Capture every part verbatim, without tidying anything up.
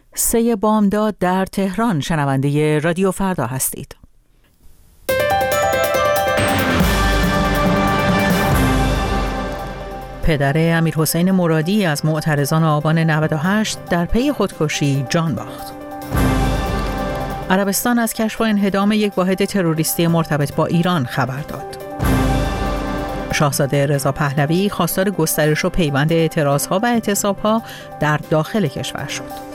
سه بامداد در تهران. شنونده رادیو فردا هستید. پدر امیرحسین مرادی از معترضان آبان نود و هشت در پی خودکشی جان باخت. عربستان از کشف و انهدام یک واحد تروریستی مرتبط با ایران خبر داد. شاهزاده رضا پهلوی خواستار گسترش و پیوند اعتراضها و اعتصابها در داخل کشور شد.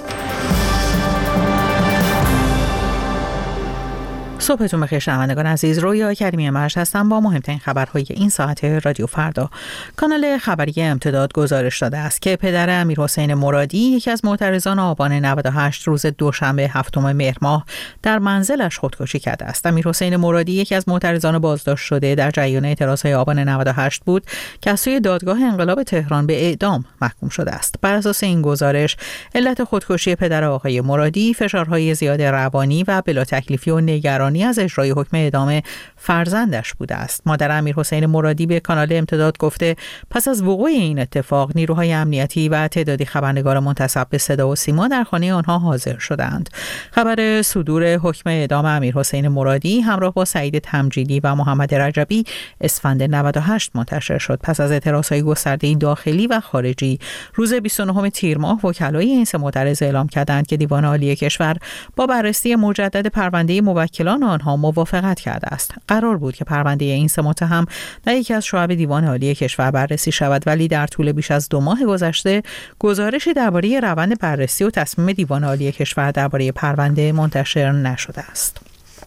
صبحتون بخیر شنوندگان عزیز، رویا کریمی مرج هستم با مهمترین خبرهای این ساعت رادیو فردا. کانال خبری امتداد گزارش داده است که پدر امیرحسین مرادی، یکی از معترضان آبان نود و هشت، روز دوشنبه هفتم مهر ماه در منزلش خودکشی کرده است. امیرحسین مرادی یکی از معترضان بازداشت شده در جریان اعتراضهای آبان نود و هشت بود که از سوی دادگاه انقلاب تهران به اعدام محکوم شده است. بر اساس این گزارش، علت خودکشی پدر آقای مرادی فشارهای زیاد روانی و بلا تکلیفی و نگرانی از اجرای حکم اعدام فرزندش بوده است. مادر امیرحسین مرادی به کانال امتداد گفته پس از وقوع این اتفاق نیروهای امنیتی و تعدادی خبرنگار منتسب به صدا و سیما در خانه آنها حاضر شدند. خبر صدور حکم اعدام امیرحسین مرادی همراه با سعید تمجیدی و محمد رجبی اسفند نود و هشت منتشر شد. پس از اعتراضهای گسترده داخلی و خارجی، روز بیست و نهم تیر ماه وکلای این سه معترض اعلام کردند که دیوان عالی کشور با بررسی مجدد پرونده موکلان آنها موافقت کرده است. قرار بود که پرونده این سه متهم در یکی از شعب دیوان عالی کشور بررسی شود، ولی در طول بیش از دو ماه گذشته گزارشی درباره روند بررسی و تصمیم دیوان عالی کشور درباره پرونده منتشر نشده است.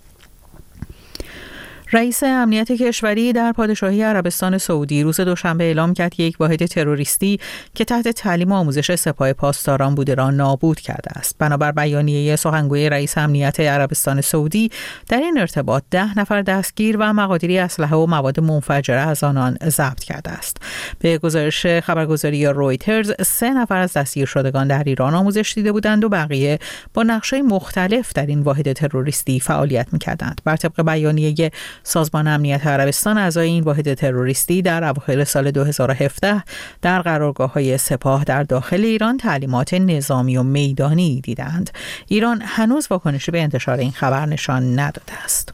رئیس امنیت کشوری در پادشاهی عربستان سعودی روز دوشنبه اعلام کرد که یک واحد تروریستی که تحت تعلیم و آموزش سپاه پاسداران بوده را نابود کرده است. بنابر بیانیه سخنگوی رئیس امنیت عربستان سعودی، در این ارتباط ده نفر دستگیر و مقادیری اسلحه و مواد منفجره از آنان ضبط کرده است. به گزارش خبرگزاری رویترز، سه نفر از دستگیر شدگان در ایران آموزش دیده بودند و بقیه با نقش‌های مختلف در این واحد تروریستی فعالیت می‌کردند. بر طبق بیانیه سازمان امنیت عربستان، اعضای این واحد تروریستی در اواخر سال دو هزار و هفده در قرارگاه‌های سپاه در داخل ایران تعلیمات نظامی و میدانی دیدند. ایران هنوز واکنشی به انتشار این خبر نشان نداده است.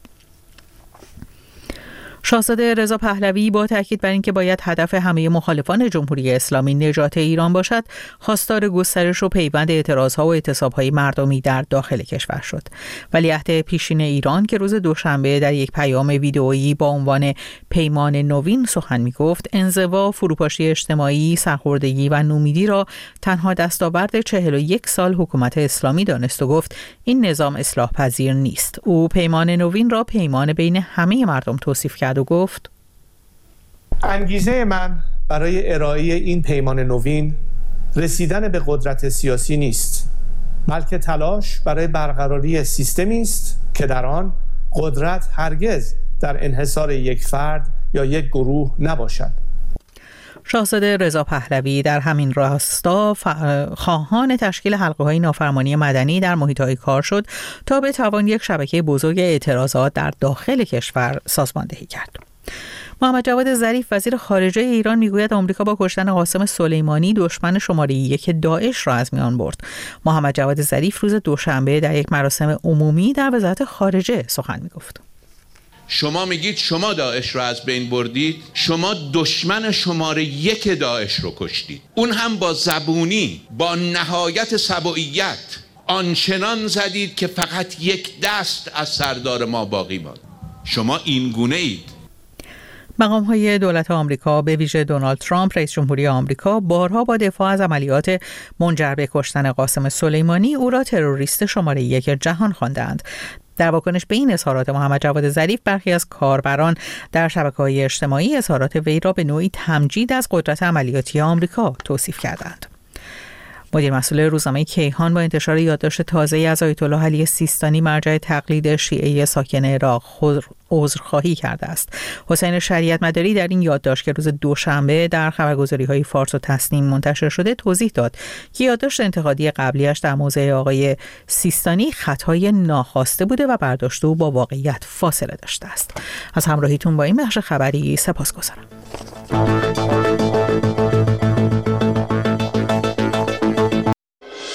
شاهزاده رضا پهلوی با تاکید بر اینکه باید هدف همه مخالفان جمهوری اسلامی نجات ایران باشد، خواستار گسترش و پیوند اعتراضها و اعتصابهای مردمی در داخل کشور شد. ولیعهد پیشین ایران که روز دوشنبه در یک پیام ویدئویی با عنوان پیمان نوین سخن می‌گفت، انزوا، فروپاشی اجتماعی، سرخوردگی و نومیدی را تنها دستاورد چهل و یک سال حکومت اسلامی دانست و گفت این نظام اصلاح پذیر نیست. او پیمان نوین را پیمان بین همه مردم توصیف کرد و گفت انگیزه من برای ارائه این پیمان نوین رسیدن به قدرت سیاسی نیست، بلکه تلاش برای برقراری سیستمی است که در آن قدرت هرگز در انحصار یک فرد یا یک گروه نباشد. شاهزاده رضا پهلوی در همین راستا خواهان تشکیل حلقه‌های نافرمانی مدنی در محیط‌های کار شد تا بتوان یک شبکه بزرگ اعتراضات در داخل کشور سازماندهی کرد. محمد جواد ظریف وزیر خارجه ایران میگوید آمریکا با کشتن قاسم سلیمانی دشمن شماره یک داعش را از میان برد. محمد جواد ظریف روز دوشنبه در یک مراسم عمومی در وزارت خارجه سخن میگفت. شما میگید شما داعش رو از بین بردید، شما دشمن شماره یک داعش رو کشتید، اون هم با زبونی، با نهایت سبوعیت آنچنان زدید که فقط یک دست از سردار ما باقی ماند. شما این گونه اید. مقام‌های دولت آمریکا به ویژه دونالد ترامپ رئیس جمهوری آمریکا بارها با دفاع از عملیات منجر به کشتن قاسم سلیمانی او را تروریست شماره یک جهان خواندند. در واکنش به این اظهارات محمد جواد ظریف، برخی از کاربران در شبکه‌های اجتماعی اظهارات وی را به نوعی تمجید از قدرت عملیاتی آمریکا توصیف کردند. مدیر مسئول روزنامه کیهان با انتشار یادداشت تازه‌ای از آیت الله علی سیستانی مرجع تقلید شیعه ساکن عراق عذرخواهی کرده است. حسین شریعت مداری در این یادداشت که روز دوشنبه در خبرگزاری‌های فارس و تسنیم منتشر شده توضیح داد که یادداشت انتقادی قبلیش در موضع آقای سیستانی خطای ناخواسته بوده و برداشت او با واقعیت فاصله داشته است. از همراهیتون با این بخش خبری سپاسگزارم.